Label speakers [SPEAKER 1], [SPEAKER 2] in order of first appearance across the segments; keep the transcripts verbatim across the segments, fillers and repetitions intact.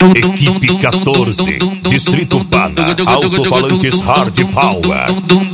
[SPEAKER 1] Equipe quatorze, Distrito Pana, Alto-Falantes Hard Power.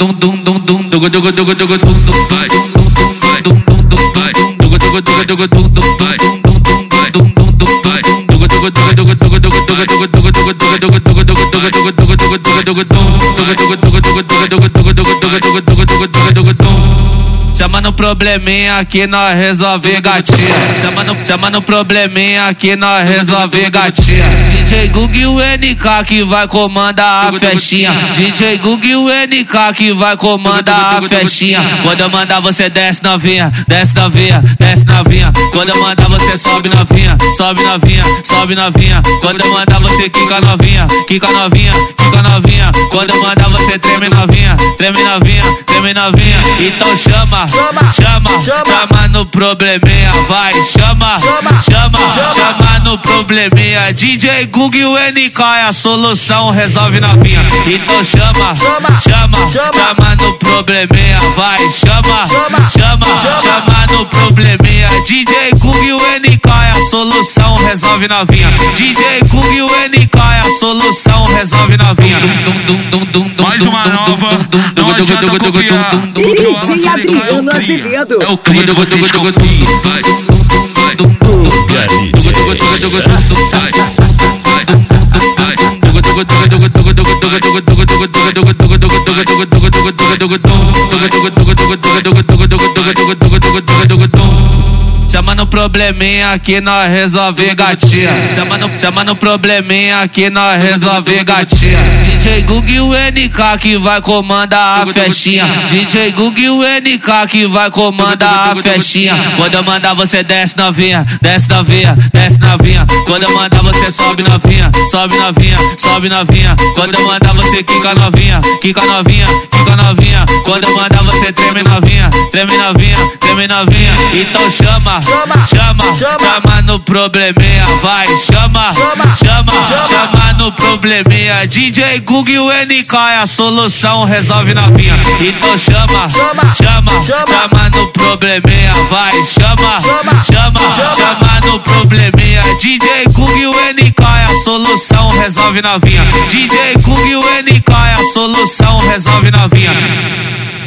[SPEAKER 2] Chama no probleminha que nós resolve gatinha. Chama no, chama no probleminha que nós resolve gatinha. D J Gug e o N K que vai comandar a festinha. D J Gug e o N K que vai comandar a festinha. Quando eu mandar você desce novinha, desce novinha, desce novinha. Quando eu mandar você sobe novinha, sobe novinha, sobe novinha. Quando eu mandar você quica novinha, quica novinha, quica novinha. Quando eu mandar você treme novinha, treme novinha, treme novinha. Então chama, chama, chama, chama no probleminha, vai, chama, chama, chama, chama no probleminha. D J Gug e o N K é a solução, resolve novinha. Então chama, chama, chama, chama no probleminha, vai, chama, chama, chama, chama no probleminha. D J Gug e o N K é a solução, resolve novinha. D J Gug e o N K é a solução, resolve novinha.
[SPEAKER 3] Mais uma nova, não adianta copiar.
[SPEAKER 4] D J Adriano Azevedo.
[SPEAKER 3] É o clima que vocês copiam.
[SPEAKER 2] Chama no probleminha que nós resolve gatinha. Chama no, chama no probleminha que nós resolve gatinha. D J Gug e o N K que vai comandar a festinha. D J Gug e o N K que vai comandar a festinha. Quando eu mandar você desce novinha, desce novinha, desce novinha. Quando eu mandar você sobe novinha, sobe novinha, sobe novinha. Quando eu mandar você quica novinha, quica novinha, quica novinha. Quando eu mandar você treme novinha, treme novinha, treme novinha. Então chama, chama, chama, chama no probleminha, vai, chama, chama, chama, chama no probleminha. D J Gug e o N K é a solução, resolve novinha. Então chama, chama, chama, chama no probleminha, vai, chama, chama, chama, chama no probleminha. D J Gug e o N K é a solução, resolve novinha. D J Gug e o N K é a solução, resolve novinha.